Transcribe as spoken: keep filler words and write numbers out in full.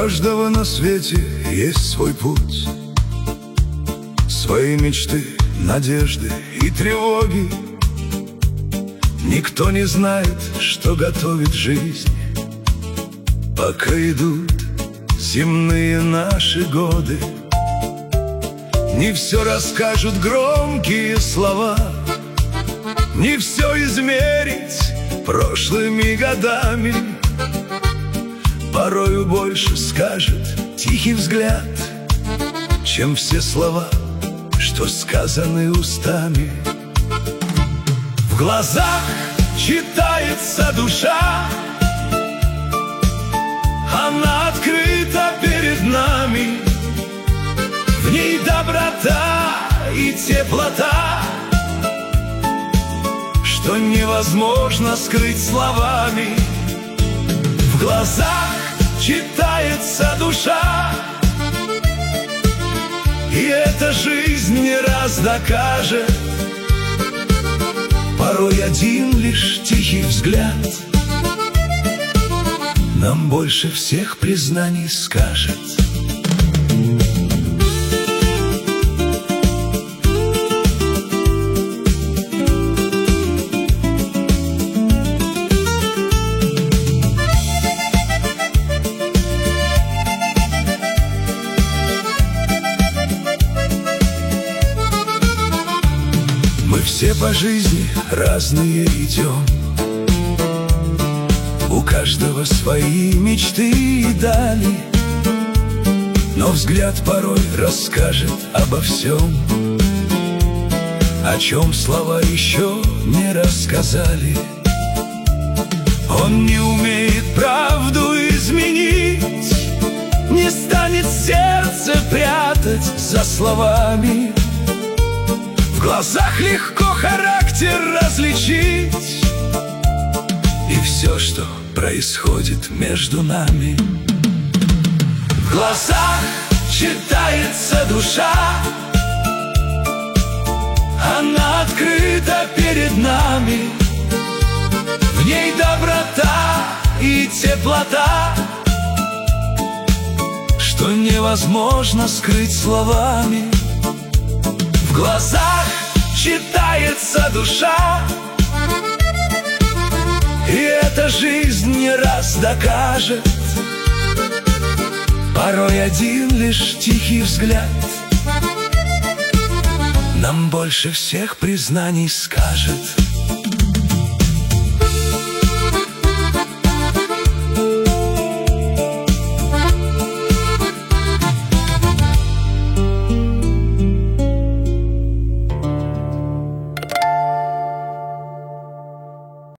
каждого на свете есть свой путь, свои мечты, надежды и тревоги. Никто не знает, что готовит жизнь, пока идут земные наши годы. Не все расскажут громкие слова, не все измерить прошлыми годами. Порою больше скажет тихий взгляд, чем все слова, что сказаны устами. В глазах читается душа, она открыта перед нами. В ней доброта и теплота, что невозможно скрыть словами. В глазах читается душа, и эта жизнь не раз докажет. Порой один лишь тихий взгляд нам больше всех признаний скажет. Мы все по жизни разные идем, у каждого свои мечты и дали, но взгляд порой расскажет обо всем, о чем слова еще не рассказали. Он не умеет правду изменить, не станет сердце прятать за словами. В глазах легко характер различить, и все, что происходит между нами. В глазах читается душа, она открыта перед нами. В ней доброта и теплота, что невозможно скрыть словами. В глазах читается душа, и эта жизнь не раз докажет. Порой один лишь тихий взгляд нам больше всех признаний скажет.